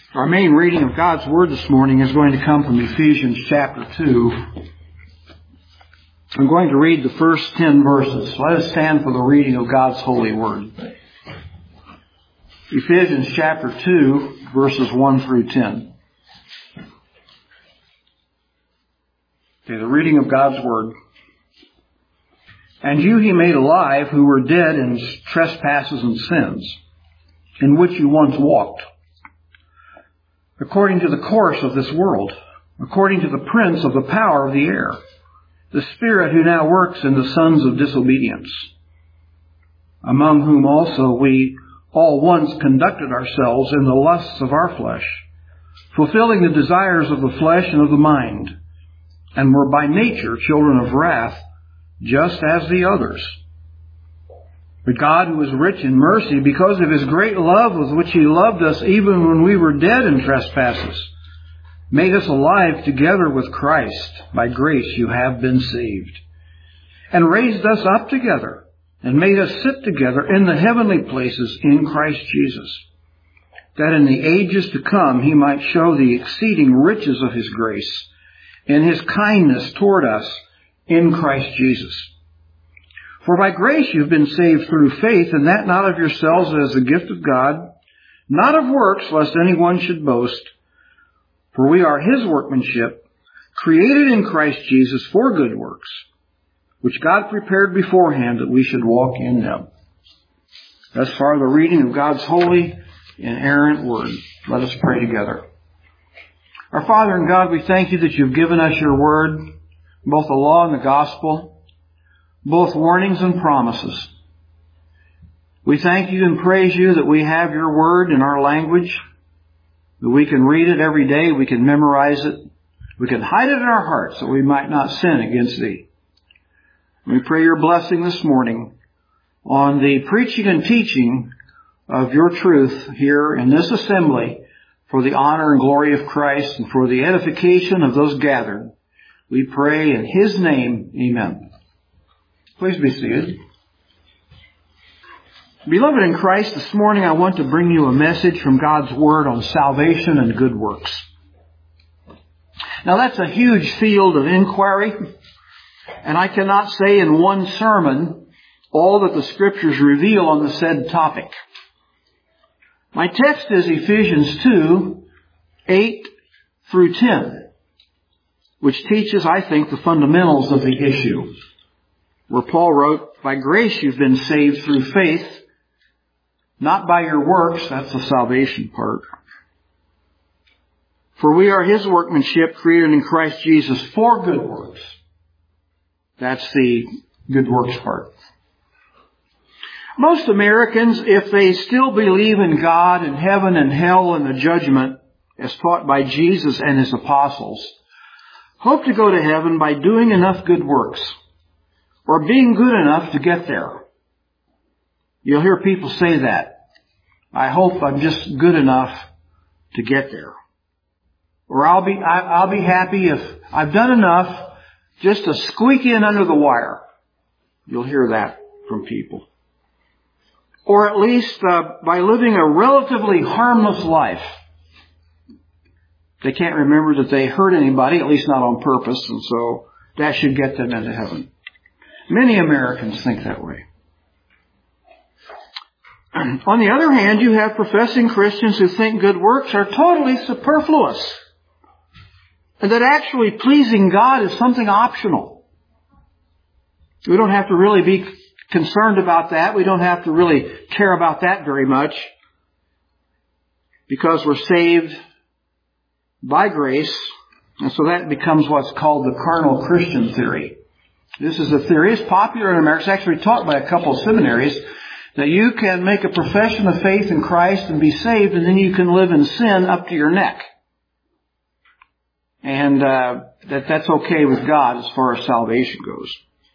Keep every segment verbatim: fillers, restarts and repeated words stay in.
Our main reading of God's Word this morning is going to come from Ephesians chapter two. I'm going to read the first ten verses. Let us stand for the reading of God's holy Word. Ephesians chapter two, verses one through ten. Okay, the reading of God's Word. And you he made alive who were dead in trespasses and sins, in which you once walked, according to the course of this world, according to the prince of the power of the air, the spirit who now works in the sons of disobedience, among whom also we all once conducted ourselves in the lusts of our flesh, fulfilling the desires of the flesh and of the mind, and were by nature children of wrath, just as the others. But God, who is rich in mercy, because of His great love with which He loved us even when we were dead in trespasses, made us alive together with Christ. By grace you have been saved. And raised us up together, and made us sit together in the heavenly places in Christ Jesus, that in the ages to come He might show the exceeding riches of His grace, in His kindness toward us in Christ Jesus. For by grace you've been saved through faith, and that not of yourselves as a gift of God, not of works, lest anyone should boast. For we are His workmanship, created in Christ Jesus for good works, which God prepared beforehand that we should walk in them. Thus far the reading of God's holy, inerrant Word. Let us pray together. Our Father and God, we thank You that You've given us Your Word, both the law and the gospel, both warnings and promises. We thank You and praise You that we have Your Word in our language, that we can read it every day, we can memorize it, we can hide it in our hearts that we might not sin against Thee. We pray Your blessing this morning on the preaching and teaching of Your truth here in this assembly for the honor and glory of Christ and for the edification of those gathered. We pray in His name, amen. Please be seated. Beloved in Christ, this morning I want to bring you a message from God's Word on salvation and good works. Now that's a huge field of inquiry, and I cannot say in one sermon all that the Scriptures reveal on the said topic. My text is Ephesians two, eight through ten, which teaches, I think, the fundamentals of the issue. Where Paul wrote, by grace you've been saved through faith, not by your works. That's the salvation part. For we are His workmanship, created in Christ Jesus for good works. That's the good works part. Most Americans, if they still believe in God and heaven and hell and the judgment, as taught by Jesus and His apostles, hope to go to heaven by doing enough good works, or being good enough to get there. You'll hear people say that. I hope I'm just good enough to get there. Or I'll be, I, I'll be happy if I've done enough just to squeak in under the wire. You'll hear that from people. Or at least uh, by living a relatively harmless life. They can't remember that they hurt anybody, at least not on purpose, and so that should get them into heaven. Many Americans think that way. On the other hand, you have professing Christians who think good works are totally superfluous, and that actually pleasing God is something optional. We don't have to really be concerned about that. We don't have to really care about that very much, because we're saved by grace, and so that becomes what's called the carnal Christian theory. This is a theory. It's popular in America. It's actually taught by a couple of seminaries that you can make a profession of faith in Christ and be saved, and then you can live in sin up to your neck. And uh, that that's okay with God as far as salvation goes.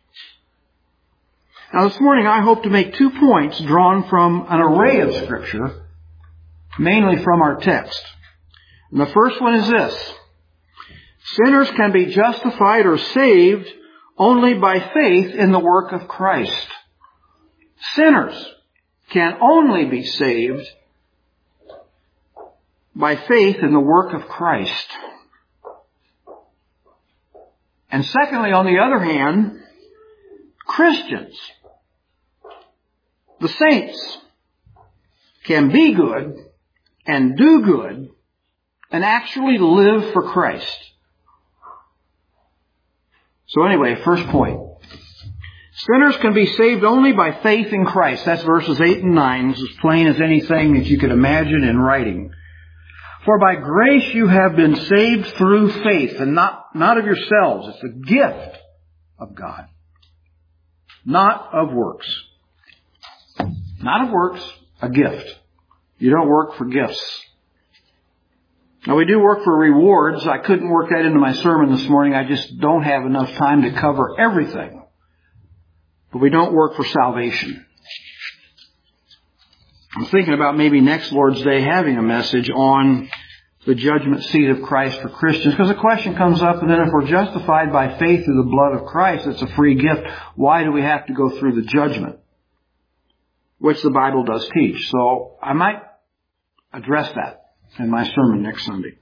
Now this morning I hope to make two points drawn from an array of Scripture, mainly from our text. And the first one is this. Sinners can be justified or saved only by faith in the work of Christ. Sinners can only be saved by faith in the work of Christ. And secondly, on the other hand, Christians, the saints, can be good and do good and actually live for Christ. So anyway, first point. Sinners can be saved only by faith in Christ. That's verses eight and nine. It's as plain as anything that you could imagine in writing. For by grace you have been saved through faith, and not, not of yourselves. It's a gift of God. Not of works. Not of works, a gift. You don't work for gifts. Now we do work for rewards. I couldn't work that into my sermon this morning. I just don't have enough time to cover everything. But we don't work for salvation. I'm thinking about maybe next Lord's Day having a message on the judgment seat of Christ for Christians. Because the question comes up, and then if we're justified by faith through the blood of Christ, it's a free gift, why do we have to go through the judgment? Which the Bible does teach. So I might address that in my sermon next Sunday.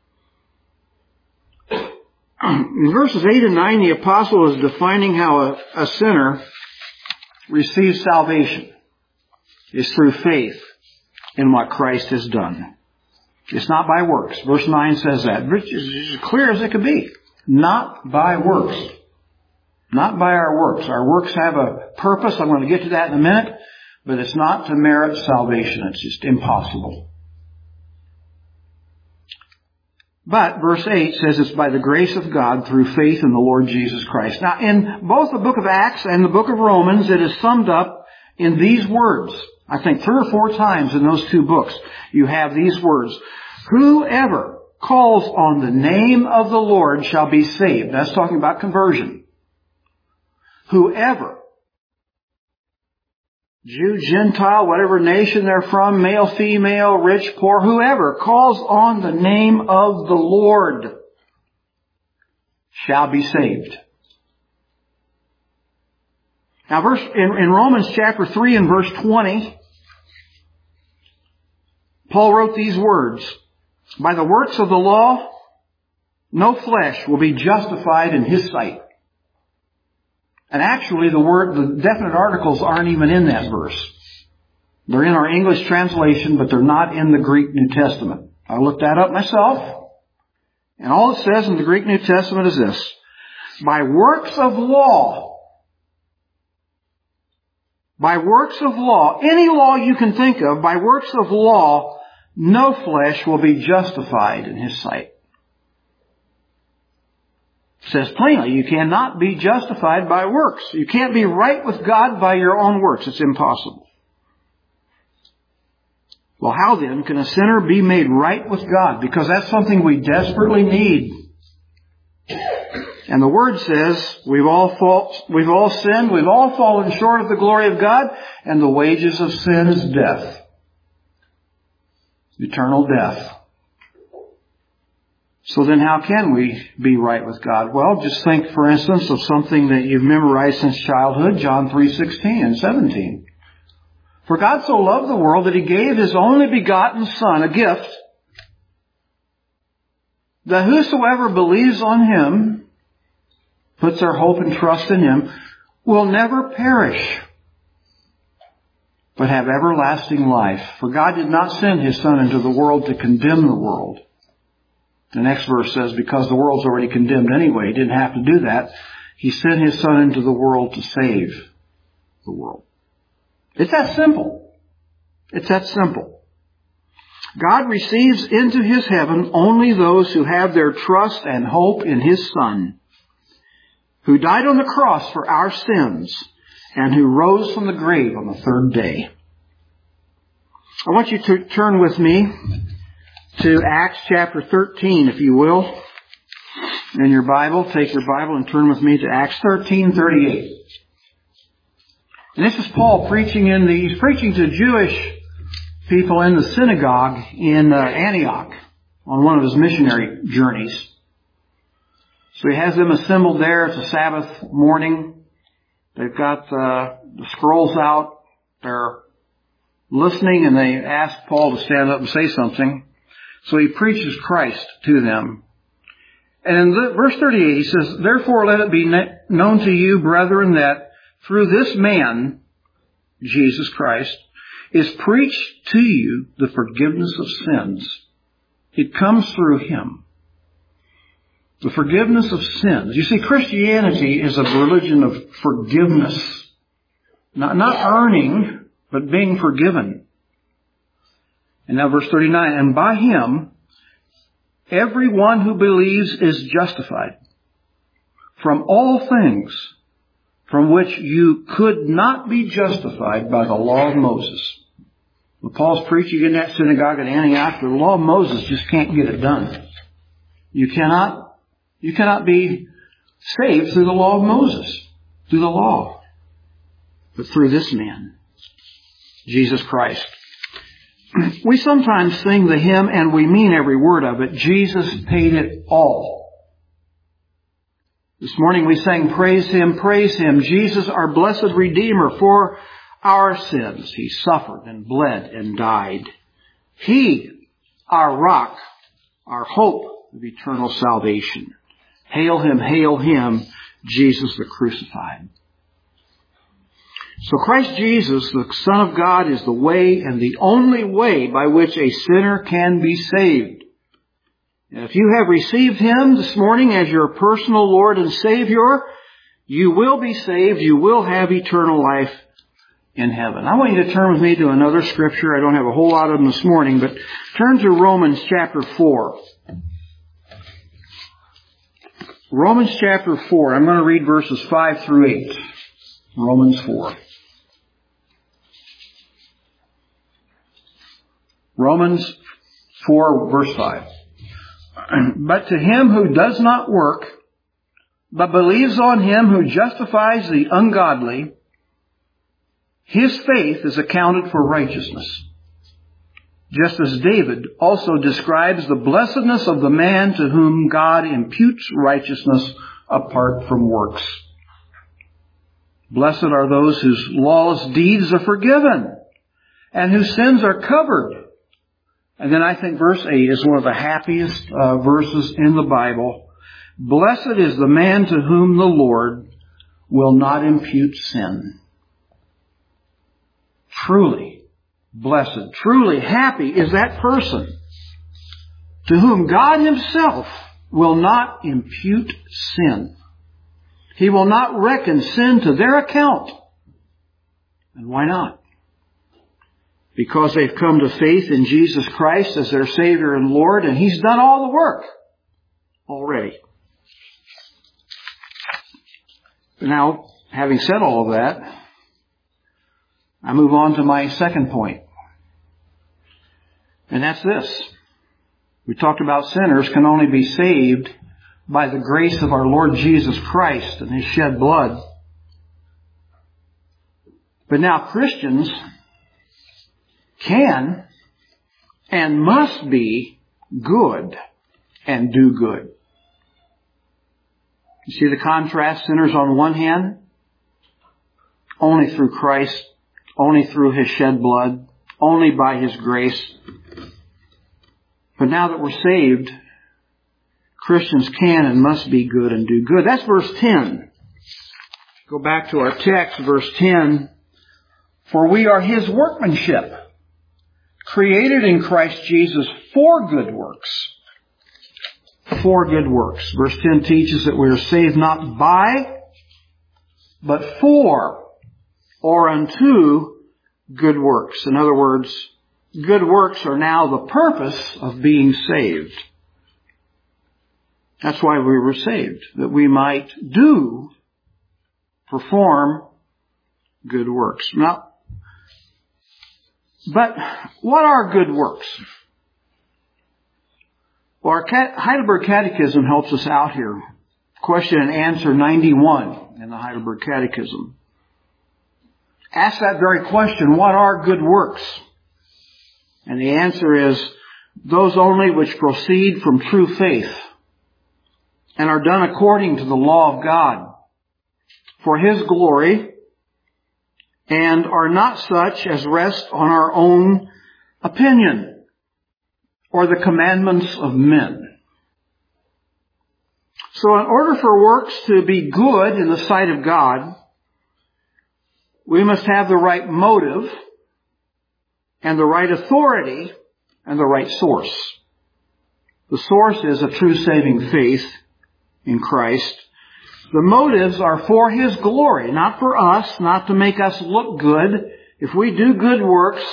In verses eight and nine, the apostle is defining how a, a sinner receives salvation is through faith in what Christ has done. It's not by works. Verse nine says that. It's as clear as it could be. Not by works. Not by our works. Our works have a purpose. I'm going to get to that in a minute. But it's not to merit salvation. It's just impossible. But verse eight says it's by the grace of God through faith in the Lord Jesus Christ. Now, in both the book of Acts and the book of Romans, it is summed up in these words. I think three or four times in those two books, you have these words. Whoever calls on the name of the Lord shall be saved. That's talking about conversion. Whoever. Jew, Gentile, whatever nation they're from, male, female, rich, poor, whoever calls on the name of the Lord shall be saved. Now, verse in, in Romans chapter three and verse twenty, Paul wrote these words, by the works of the law, no flesh will be justified in his sight. And actually, the word, the definite articles aren't even in that verse. They're in our English translation, but they're not in the Greek New Testament. I looked that up myself. And all it says in the Greek New Testament is this. By works of law, by works of law, any law you can think of, by works of law, no flesh will be justified in his sight. It says plainly, you cannot be justified by works. You can't be right with God by your own works. It's impossible. Well, how then can a sinner be made right with God? Because that's something we desperately need. And the Word says, we've all fall, we've all sinned, we've all fallen short of the glory of God, and the wages of sin is death. Eternal death. So then how can we be right with God? Well, just think, for instance, of something that you've memorized since childhood, John three sixteen and seventeen. For God so loved the world that He gave His only begotten Son, a gift, that whosoever believes on Him, puts their hope and trust in Him, will never perish, but have everlasting life. For God did not send His Son into the world to condemn the world. The next verse says, because the world's already condemned anyway, He didn't have to do that. He sent His Son into the world to save the world. It's that simple. It's that simple. God receives into His heaven only those who have their trust and hope in His Son, who died on the cross for our sins and who rose from the grave on the third day. I want you to turn with me to Acts chapter thirteen, if you will. In your Bible, take your Bible and turn with me to Acts thirteen thirty-eight. And this is Paul preaching in the, he's preaching to Jewish people in the synagogue in uh, Antioch on one of his missionary journeys. So he has them assembled there. It's a Sabbath morning. They've got uh, the scrolls out. They're listening, and they ask Paul to stand up and say something. So he preaches Christ to them. And in the, verse thirty-eight, he says, therefore let it be known to you, brethren, that through this man, Jesus Christ, is preached to you the forgiveness of sins. It comes through him. The forgiveness of sins. You see, Christianity is a religion of forgiveness. Not, not earning, but being forgiven. And now verse thirty-nine, and by him, everyone who believes is justified from all things from which you could not be justified by the law of Moses. When Paul's preaching in that synagogue at Antioch, the law of Moses just can't get it done. You cannot, you cannot be saved through the law of Moses, through the law, but through this man, Jesus Christ. We sometimes sing the hymn, and we mean every word of it, Jesus paid it all. This morning we sang, praise him, praise him, Jesus our blessed Redeemer, for our sins he suffered and bled and died. He, our rock, our hope of eternal salvation. Hail him, hail him, Jesus the crucified. So Christ Jesus, the Son of God, is the way and the only way by which a sinner can be saved. And if you have received him this morning as your personal Lord and Savior, you will be saved. You will have eternal life in heaven. I want you to turn with me to another scripture. I don't have a whole lot of them this morning, but turn to Romans chapter four. Romans chapter four. I'm going to read verses five through eight. Romans four. Romans four, verse five. But to him who does not work, but believes on him who justifies the ungodly, his faith is accounted for righteousness. Just as David also describes the blessedness of the man to whom God imputes righteousness apart from works. Blessed are those whose lawless deeds are forgiven and whose sins are covered. And then I think verse eight is one of the happiest uh, verses in the Bible. Blessed is the man to whom the Lord will not impute sin. Truly blessed, truly happy is that person to whom God himself will not impute sin. He will not reckon sin to their account. And why not? Because they've come to faith in Jesus Christ as their Savior and Lord, and he's done all the work already. Now, having said all of that, I move on to my second point. And that's this. We talked about sinners can only be saved by the grace of our Lord Jesus Christ and his shed blood. But now Christians can and must be good and do good. You see the contrast? Sinners on one hand, only through Christ, only through his shed blood, only by his grace. But now that we're saved, Christians can and must be good and do good. That's verse ten. Go back to our text, verse ten. For we are his workmanship, created in Christ Jesus for good works. For good works. Verse ten teaches that we are saved not by, but for, or unto good works. In other words, good works are now the purpose of being saved. That's why we were saved, that we might do, perform good works. Now, but what are good works? Well, our Heidelberg Catechism helps us out here. Question and answer ninety-one in the Heidelberg Catechism. Ask that very question, what are good works? And the answer is, those only which proceed from true faith and are done according to the law of God for his glory, and are not such as rest on our own opinion or the commandments of men. So in order for works to be good in the sight of God, we must have the right motive and the right authority and the right source. The source is a true saving faith in Christ. The motives are for His glory, not for us, not to make us look good. If we do good works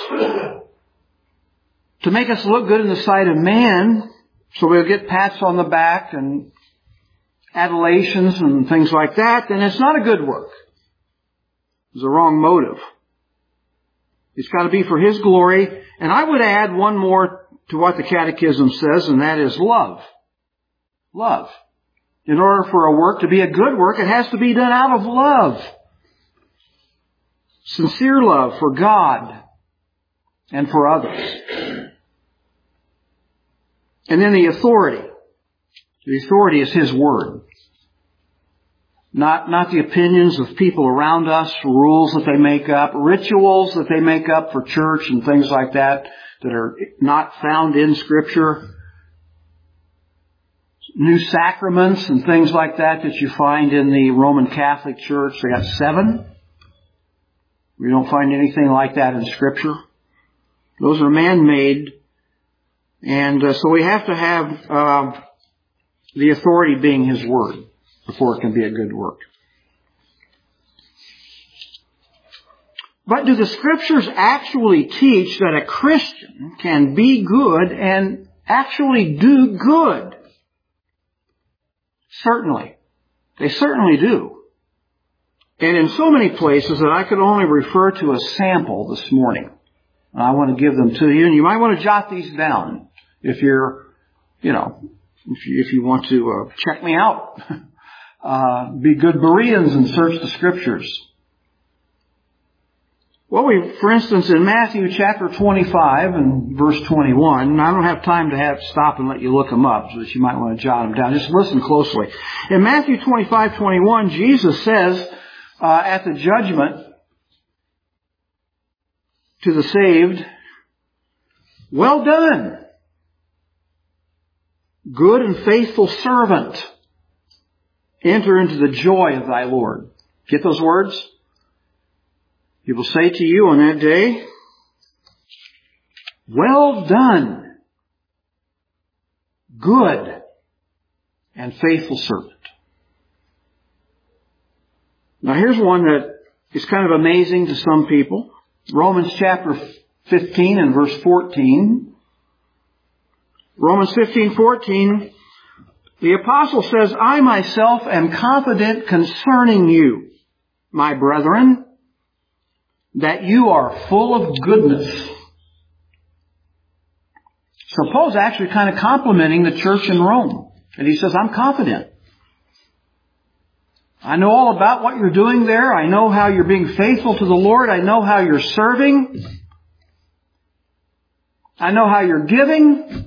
to make us look good in the sight of man, so we'll get pats on the back and adulations and things like that, then it's not a good work. It's a wrong motive. It's got to be for His glory. And I would add one more to what the Catechism says, and that is love. Love. In order for a work to be a good work, it has to be done out of love. Sincere love for God and for others. And then the authority. The authority is His Word. Not, not the opinions of people around us, rules that they make up, rituals that they make up for church and things like that that are not found in Scripture. New sacraments and things like that that you find in the Roman Catholic Church. They got seven. We don't find anything like that in Scripture. Those are man-made. And uh, so we have to have uh, the authority being His Word before it can be a good work. But do the Scriptures actually teach that a Christian can be good and actually do good? Certainly. They certainly do. And in so many places that I could only refer to a sample this morning. And I want to give them to you, and you might want to jot these down if you're, you know, if you, if you want to uh, check me out. Uh, be good Bereans and search the Scriptures. Well, we, for instance, in Matthew chapter twenty-five and verse twenty-one, and I don't have time to have stop and let you look them up, so that you might want to jot them down. Just listen closely. In Matthew twenty-five twenty-one, Jesus says uh, at the judgment to the saved, "Well done, good and faithful servant. Enter into the joy of thy Lord." Get those words? He will say to you on that day, "Well done, good and faithful servant." Now here's one that is kind of amazing to some people. Romans chapter fifteen and verse fourteen. Romans fifteen fourteen. The apostle says, "I myself am confident concerning you, my brethren, that you are full of goodness." So Paul's actually kind of complimenting the church in Rome. And he says, "I'm confident. I know all about what you're doing there. I know how you're being faithful to the Lord. I know how you're serving. I know how you're giving.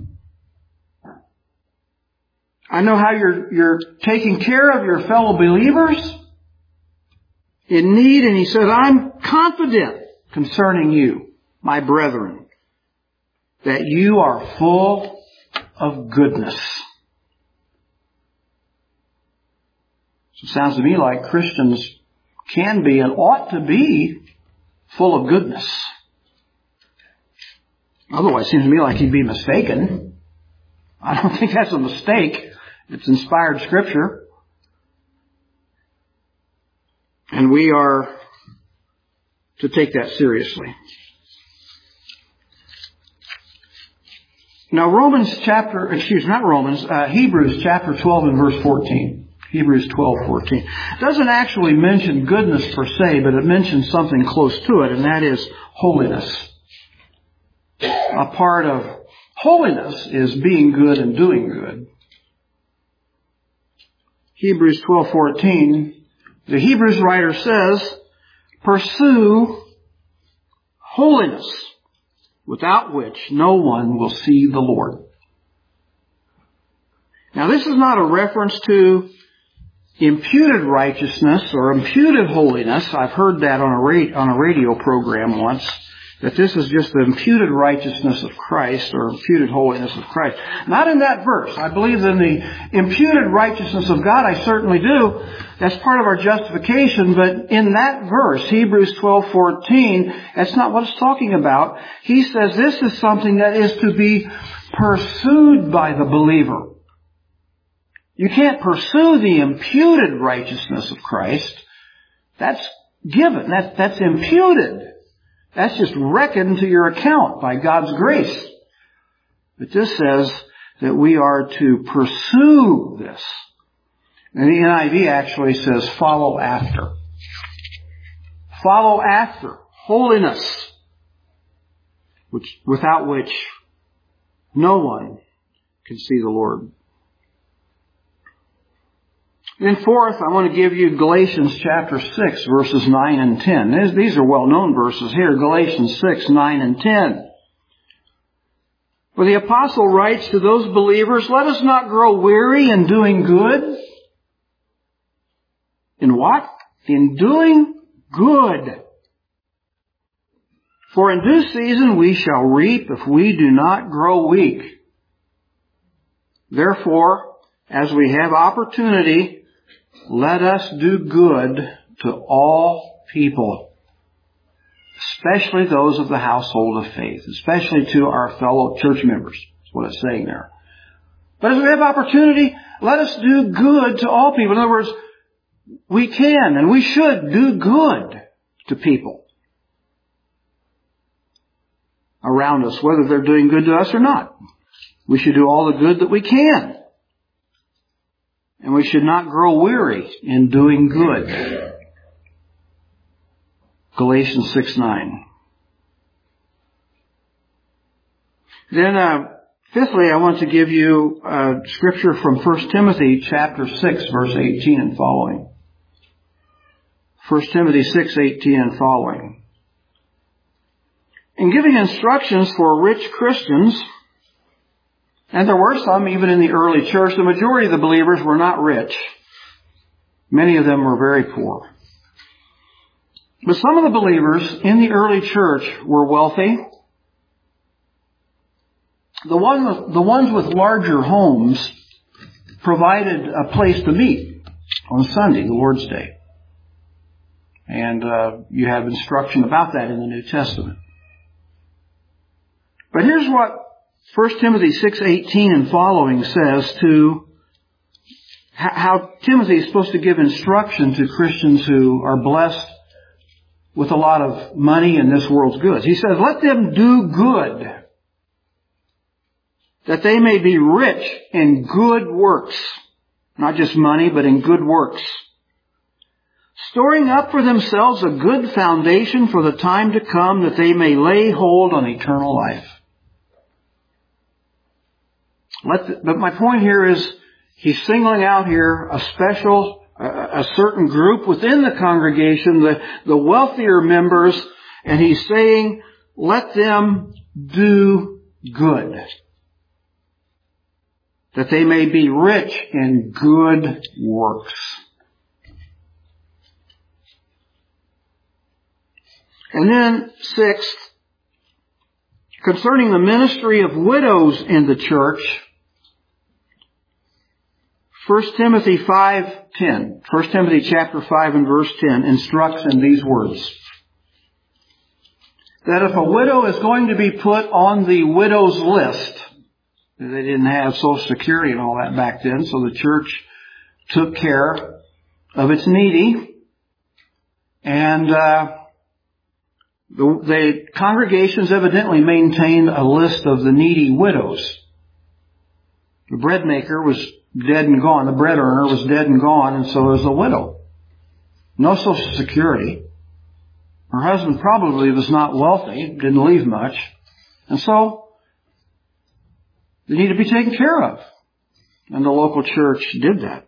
I know how you're, you're taking care of your fellow believers in need." And he says, "I'm confident concerning you, my brethren, that you are full of goodness." So it sounds to me like Christians can be and ought to be full of goodness. Otherwise, it seems to me like he'd be mistaken. I don't think that's a mistake. It's inspired Scripture. And we are to take that seriously. Now Romans chapter, excuse me, not Romans, uh, Hebrews chapter twelve and verse fourteen. Hebrews twelve fourteen. Doesn't actually mention goodness per se, but it mentions something close to it, and that is holiness. A part of holiness is being good and doing good. Hebrews twelve fourteen, the Hebrews writer says, "Pursue holiness, without which no one will see the Lord." Now this is not a reference to imputed righteousness or imputed holiness. I've heard that on a, ra- on a radio program once. That this is just the imputed righteousness of Christ, or imputed holiness of Christ. Not in that verse. I believe in the imputed righteousness of God. I certainly do. That's part of our justification. But in that verse, Hebrews twelve fourteen, that's not what it's talking about. He says this is something that is to be pursued by the believer. You can't pursue the imputed righteousness of Christ. That's given. That, that's imputed. That's just reckoned to your account by God's grace. But this says that we are to pursue this. And the N I V actually says follow after. Follow after holiness, which, without which no one can see the Lord. Then fourth, I want to give you Galatians chapter six, verses nine and ten. These are well-known verses here, Galatians six, nine and ten. Where the apostle writes to those believers, let us not grow weary in doing good. In what? In doing good. For in due season we shall reap if we do not grow weak. Therefore, as we have opportunity, let us do good to all people, especially those of the household of faith, especially to our fellow church members. That's what it's saying there. But as we have opportunity, let us do good to all people. In other words, we can and we should do good to people around us, whether they're doing good to us or not. We should do all the good that we can. And we should not grow weary in doing good. Galatians six nine. Then, uh, fifthly, I want to give you uh, scripture from First Timothy chapter six, verse eighteen and following. First Timothy six eighteen and following. In giving instructions for rich Christians, and there were some even in the early church. The majority of the believers were not rich. Many of them were very poor. But some of the believers in the early church were wealthy. The, one, the ones with larger homes provided a place to meet on Sunday, the Lord's Day. And uh, you have instruction about that in the New Testament. But here's what First Timothy six eighteen and following says to how Timothy is supposed to give instruction to Christians who are blessed with a lot of money and this world's goods. He says, let them do good, that they may be rich in good works. Not just money, but in good works. Storing up for themselves a good foundation for the time to come, that they may lay hold on eternal life. Let the, but my point here is he's singling out here a special, a, a certain group within the congregation, the, the wealthier members, and he's saying, let them do good, that they may be rich in good works. And then sixth, concerning the ministry of widows in the church, First Timothy five ten. First Timothy chapter five and verse ten instructs in these words. That if a widow is going to be put on the widow's list, they didn't have Social Security and all that back then, so the church took care of its needy. And uh, the, the congregations evidently maintained a list of the needy widows. The bread maker was dead and gone. The bread earner was dead and gone, and so was the widow. No Social Security. Her husband probably was not wealthy, didn't leave much, and so they need to be taken care of. And the local church did that.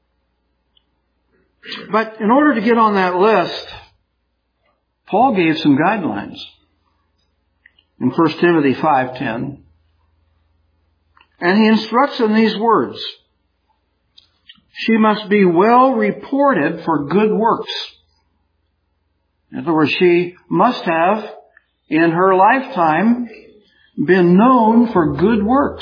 But in order to get on that list, Paul gave some guidelines in First Timothy five ten. And he instructs in these words. She must be well reported for good works. In other words, she must have in her lifetime been known for good works.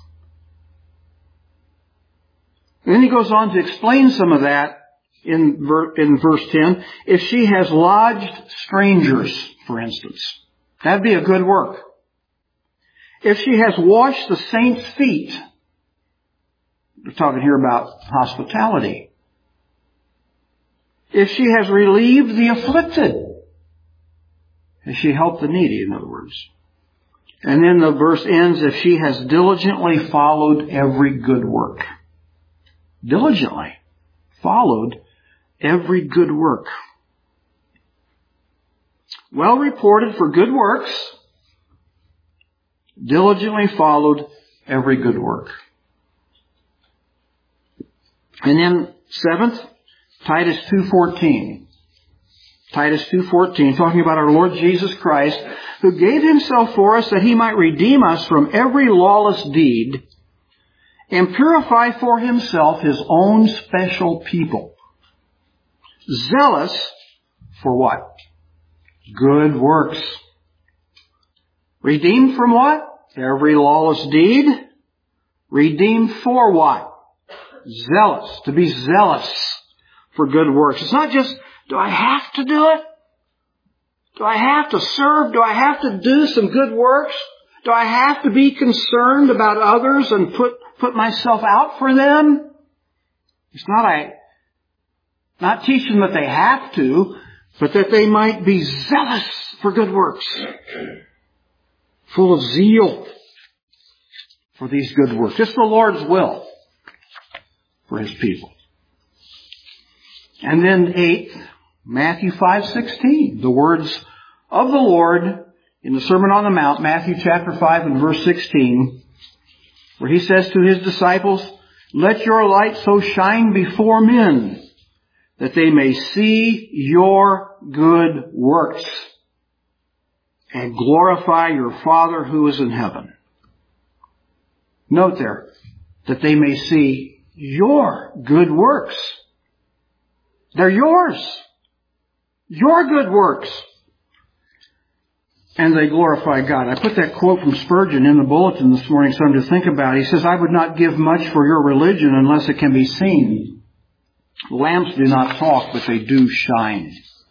And then he goes on to explain some of that in, ver- in verse ten. If she has lodged strangers, for instance, that'd be a good work. If she has washed the saints' feet, we're talking here about hospitality. If she has relieved the afflicted, if she helped the needy, in other words. And then the verse ends, if she has diligently followed every good work. Diligently followed every good work. Well reported for good works. Diligently followed every good work. And then seventh, Titus two fourteen. Titus two fourteen, talking about our Lord Jesus Christ, who gave himself for us that he might redeem us from every lawless deed and purify for himself his own special people. Zealous for what? Good works. Redeemed from what? Every lawless deed. Redeemed for what? Zealous. To be zealous for good works. It's not just, do I have to do it? Do I have to serve? Do I have to do some good works? Do I have to be concerned about others and put, put myself out for them? It's not I, not teaching that they have to, but that they might be zealous for good works. Full of zeal for these good works. It's the Lord's will for his people. And then eighth, Matthew five sixteen, the words of the Lord in the Sermon on the Mount, Matthew chapter five and verse sixteen, where he says to his disciples, let your light so shine before men that they may see your good works and glorify your Father who is in heaven. Note there, that they may see your good works. They're yours. Your good works. And they glorify God. I put that quote from Spurgeon in the bulletin this morning, something to think about. He says, I would not give much for your religion unless it can be seen. Lamps do not talk, but they do shine.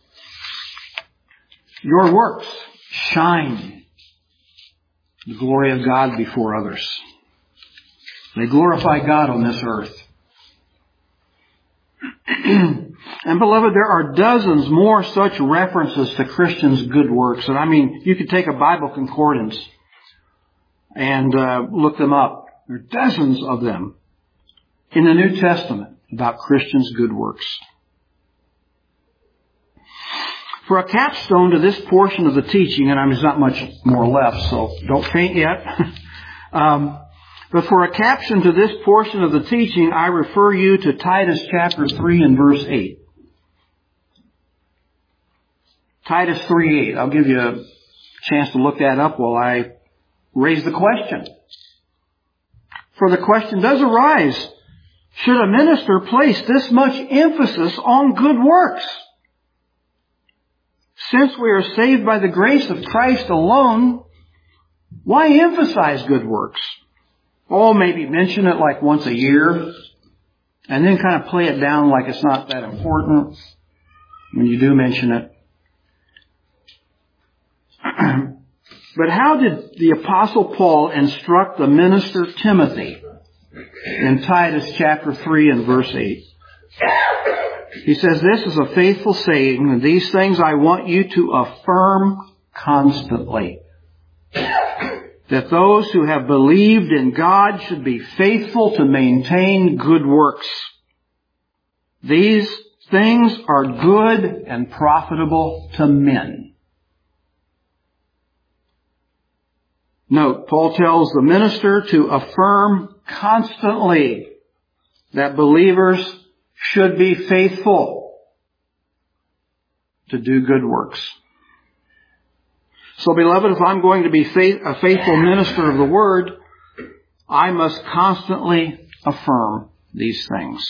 Your works shine the glory of God before others. They glorify God on this earth. And beloved, there are dozens more such references to Christians' good works. And I mean, you could take a Bible concordance and uh, look them up. There are dozens of them in the New Testament about Christians' good works. For a capstone to this portion of the teaching, and I mean, there's not much more left, so don't faint yet. um, but for a caption to this portion of the teaching, I refer you to Titus chapter three and verse eight. Titus three eight. I'll give you a chance to look that up while I raise the question. For the question does arise, should a minister place this much emphasis on good works? Since we are saved by the grace of Christ alone, why emphasize good works? Oh, maybe mention it like once a year, and then kind of play it down like it's not that important when you do mention it. But how did the Apostle Paul instruct the minister Timothy in Titus chapter three and verse eight? He says, this is a faithful saying, and these things I want you to affirm constantly. That those who have believed in God should be faithful to maintain good works. These things are good and profitable to men. Note, Paul tells the minister to affirm constantly that believers should be faithful to do good works. So, beloved, if I'm going to be faith, a faithful minister of the Word, I must constantly affirm these things.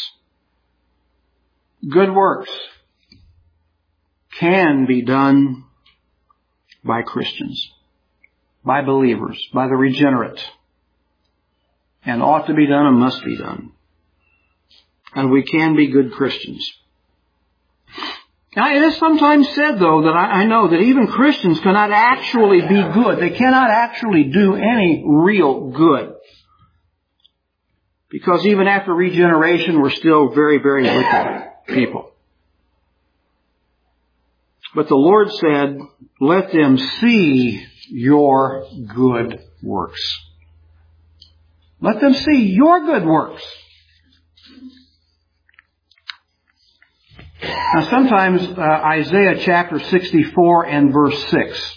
Good works can be done by Christians, by believers, by the regenerate, and ought to be done and must be done. And we can be good Christians. Now, it is sometimes said, though, that I, I know that even Christians cannot actually be good. They cannot actually do any real good. Because even after regeneration, we're still very, very wicked people. But the Lord said, let them see your good works. Let them see your good works. Now sometimes uh, Isaiah chapter sixty-four and verse six.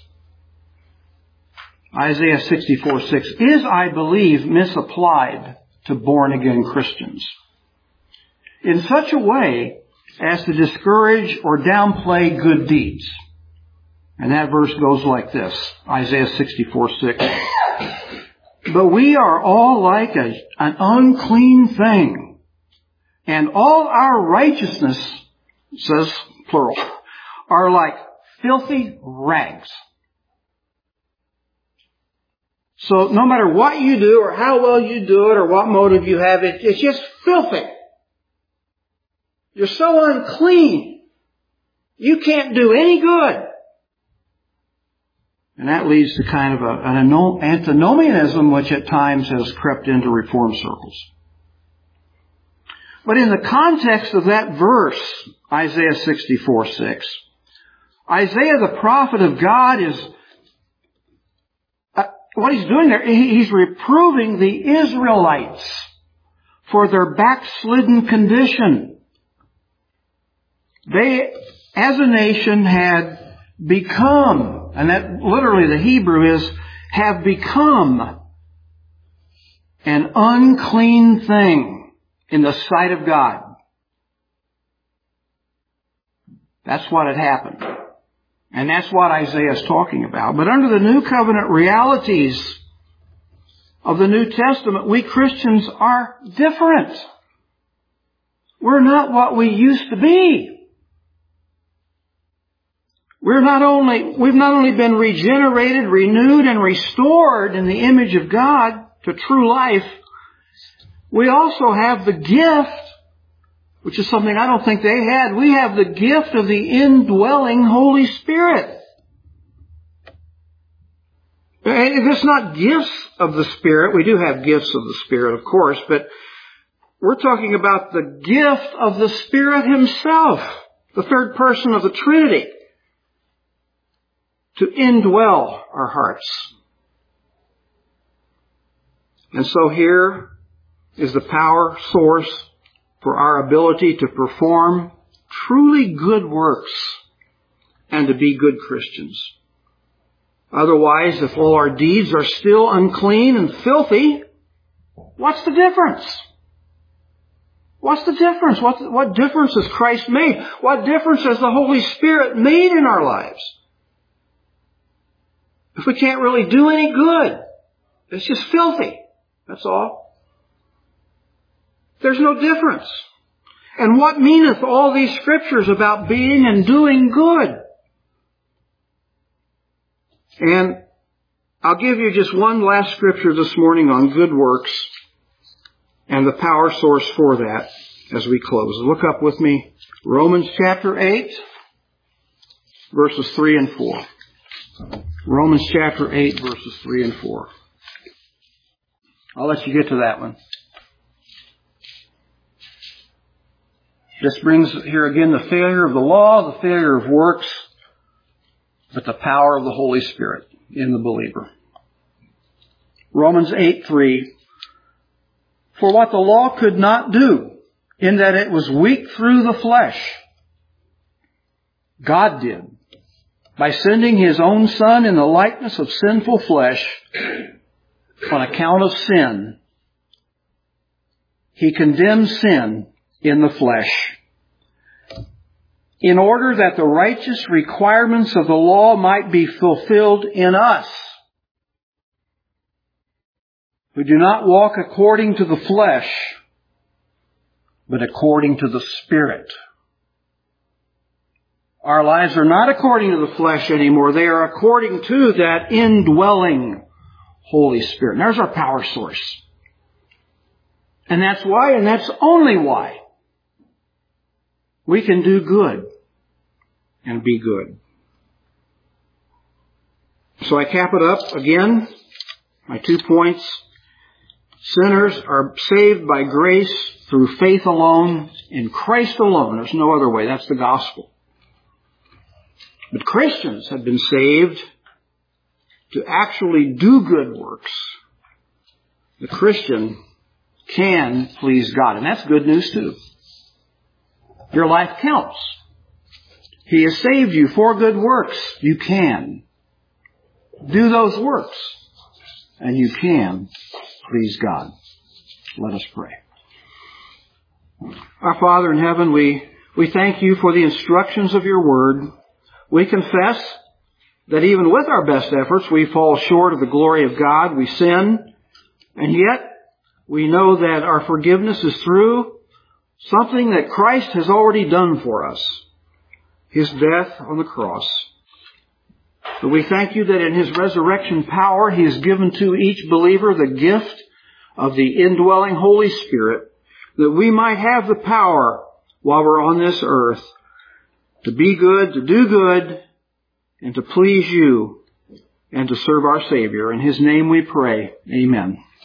Isaiah sixty-four six is, I believe, misapplied to born-again Christians in such a way as to discourage or downplay good deeds. And that verse goes like this, Isaiah sixty-four six. But we are all like a, an unclean thing, and all our righteousness, says plural, are like filthy rags. So no matter what you do or how well you do it or what motive you have, it, it's just filthy. You're so unclean. You can't do any good. And that leads to kind of a, an antinomianism which at times has crept into Reform circles. But in the context of that verse, Isaiah sixty-four six, Isaiah the prophet of God is, uh, what he's doing there, he, he's reproving the Israelites for their backslidden condition. They, as a nation, had become, and that literally the Hebrew is, have become an unclean thing in the sight of God. That's what had happened. And that's what Isaiah is talking about. But under the New Covenant realities of the New Testament, we Christians are different. We're not what we used to be. We're not only, we've not only been regenerated, renewed, and restored in the image of God to true life, we also have the gift, which is something I don't think they had. We have the gift of the indwelling Holy Spirit. And it's not gifts of the Spirit. We do have gifts of the Spirit, of course, but we're talking about the gift of the Spirit Himself, the third person of the Trinity, to indwell our hearts. And so here is the power source for our ability to perform truly good works and to be good Christians. Otherwise, if all our deeds are still unclean and filthy, what's the difference? What's the difference? What, what difference has Christ made? What difference has the Holy Spirit made in our lives? If we can't really do any good, it's just filthy. That's all. There's no difference. And what meaneth all these scriptures about being and doing good? And I'll give you just one last scripture this morning on good works and the power source for that as we close. Look up with me Romans chapter eight, verses three and four. Romans chapter eight, verses three and four. I'll let you get to that one. This brings here again the failure of the law, the failure of works, but the power of the Holy Spirit in the believer. Romans eight three. For what the law could not do, in that it was weak through the flesh, God did, by sending His own Son in the likeness of sinful flesh on account of sin. He condemned sin in the flesh, in order that the righteous requirements of the law might be fulfilled in us, who do not walk according to the flesh, but according to the Spirit. Our lives are not according to the flesh anymore. They are according to that indwelling Holy Spirit. And there's our power source. And that's why, and that's only why, we can do good and be good. So I cap it up again. My two points. Sinners are saved by grace through faith alone, in Christ alone. There's no other way. That's the gospel. But Christians have been saved to actually do good works. The Christian can please God. And that's good news too. Your life counts. He has saved you for good works. You can do those works. And you can please God. Let us pray. Our Father in heaven, we, we thank you for the instructions of your word. We confess that even with our best efforts, we fall short of the glory of God. We sin. And yet, we know that our forgiveness is through something that Christ has already done for us. His death on the cross. But we thank you that in His resurrection power, He has given to each believer the gift of the indwelling Holy Spirit, that we might have the power while we're on this earth to be good, to do good, and to please you, and to serve our Savior. In His name we pray. Amen.